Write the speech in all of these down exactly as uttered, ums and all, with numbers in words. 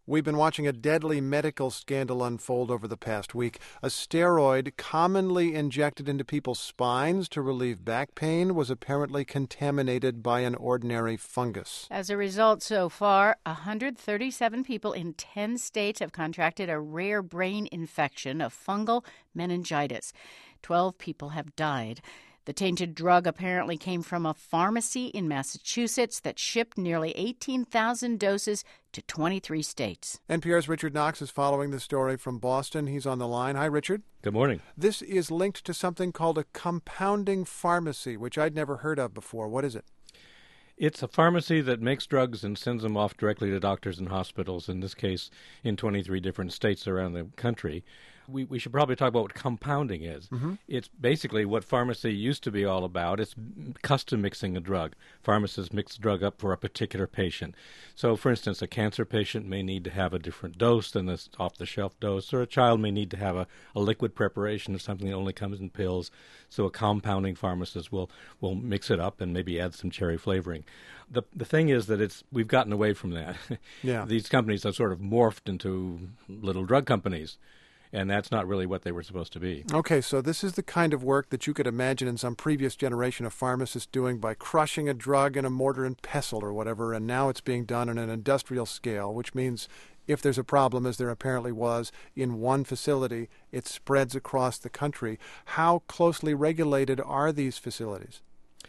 We've been watching a deadly medical scandal unfold over the past week. A steroid commonly injected into people's spines to relieve back pain was apparently contaminated by an ordinary fungus. As a result, so far, one hundred thirty-seven people in ten states have contracted a rare brain infection of fungal meningitis. twelve people have died. The tainted drug apparently came from a pharmacy in Massachusetts that shipped nearly eighteen thousand doses to twenty-three states. N P R's Richard Knox is following the story from Boston. He's on the line. Hi, Richard. Good morning. This is linked to something called a compounding pharmacy, which I'd never heard of before. What is it? It's a pharmacy that makes drugs and sends them off directly to doctors and hospitals, in this case in twenty-three different states around the country. We, we should probably talk about what compounding is. Mm-hmm. It's basically what pharmacy used to be all about. It's custom mixing a drug. Pharmacists mix the drug up for a particular patient. So, for instance, a cancer patient may need to have a different dose than this off-the-shelf dose, or a child may need to have a, a liquid preparation of something that only comes in pills. So a compounding pharmacist will, will mix it up and maybe add some cherry flavoring. The the thing is that it's we've gotten away from that. Yeah. These companies have sort of morphed into little drug companies. And that's not really what they were supposed to be. Okay, so this is the kind of work that you could imagine in some previous generation of pharmacists doing by crushing a drug in a mortar and pestle or whatever, and now it's being done on an industrial scale, which means if there's a problem, as there apparently was, in one facility, it spreads across the country. How closely regulated are these facilities?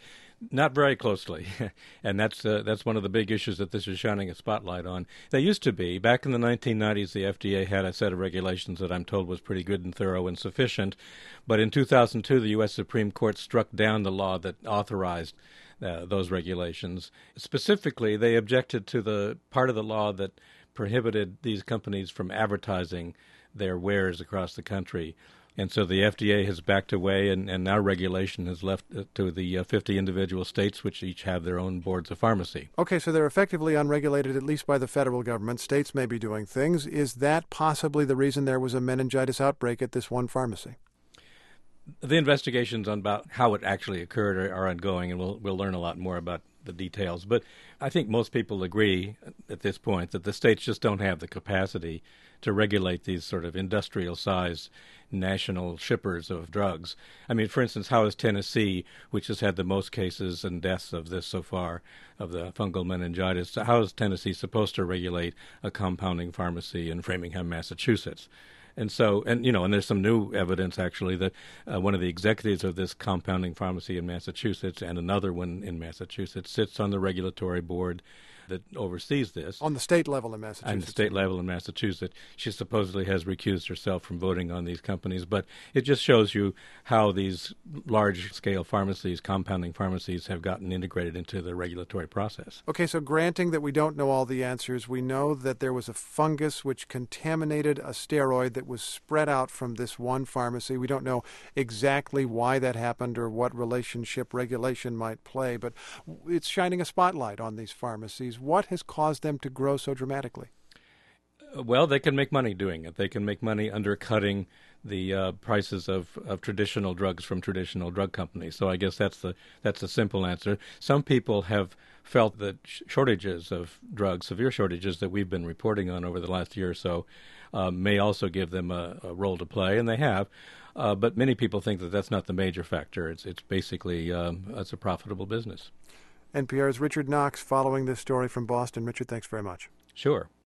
Not very closely, and that's uh, that's one of the big issues that this is shining a spotlight on. They used to be. Back in the nineteen nineties, the F D A had a set of regulations that I'm told was pretty good and thorough and sufficient, but in two thousand two, the U S Supreme Court struck down the law that authorized uh, those regulations. Specifically, they objected to the part of the law that prohibited these companies from advertising their wares across the country. And so the F D A has backed away, and, and now regulation has left to the uh, fifty individual states, which each have their own boards of pharmacy. Okay, so they're effectively unregulated, at least by the federal government. States may be doing things. Is that possibly the reason there was a meningitis outbreak at this one pharmacy? The investigations on about how it actually occurred are, are ongoing, and we'll we'll learn a lot more about the details. But I think most people agree at this point that the states just don't have the capacity to regulate these sort of industrial-sized national shippers of drugs. I mean, for instance, how is Tennessee, which has had the most cases and deaths of this so far, of the fungal meningitis, how is Tennessee supposed to regulate a compounding pharmacy in Framingham, Massachusetts? And so, and you know, and there's some new evidence actually that uh, one of the executives of this compounding pharmacy in Massachusetts and another one in Massachusetts sits on the regulatory board that oversees this. On the state level in Massachusetts. On the state level in Massachusetts. She supposedly has recused herself from voting on these companies, but it just shows you how these large-scale pharmacies, compounding pharmacies, have gotten integrated into the regulatory process. Okay, so granting that we don't know all the answers, we know that there was a fungus which contaminated a steroid that was spread out from this one pharmacy. We don't know exactly why that happened or what relationship regulation might play, but it's shining a spotlight on these pharmacies. What has caused them to grow so dramatically? Well, they can make money doing it. They can make money undercutting the uh, prices of, of traditional drugs from traditional drug companies. So I guess that's the that's the simple answer. Some people have felt that sh- shortages of drugs, severe shortages that we've been reporting on over the last year or so, uh, may also give them a, a role to play, and they have. Uh, but many people think that that's not the major factor. It's it's basically um, it's a profitable business. N P R's Richard Knox following this story from Boston. Richard, thanks very much. Sure.